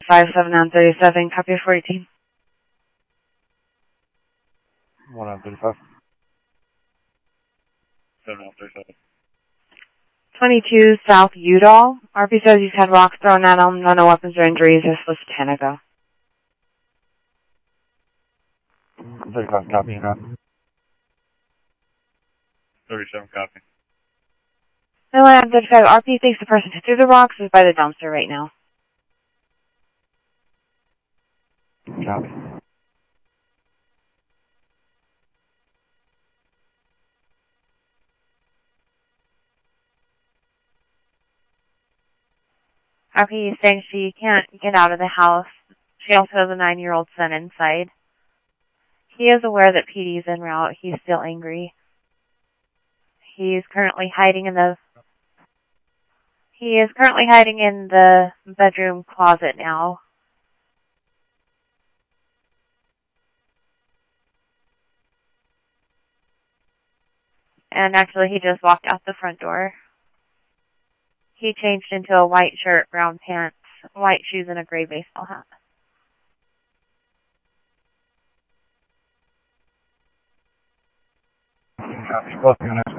57 copy 418. 1935. 7937. 22 South Udall. RP says he's had rocks thrown at him, no weapons or injuries. This was Tanago. 35 copy, and 37 copy. Atlanta 35, RP thinks the person who threw the rocks is by the dumpster right now. Copy. RP is saying she can't get out of the house. She also has a 9-year-old son inside. He is aware that PD is en route. He's still angry. He is currently hiding in the bedroom closet now. And actually, he just walked out the front door. He changed into a white shirt, brown pants, white shoes, and a gray baseball hat. Copy. Both units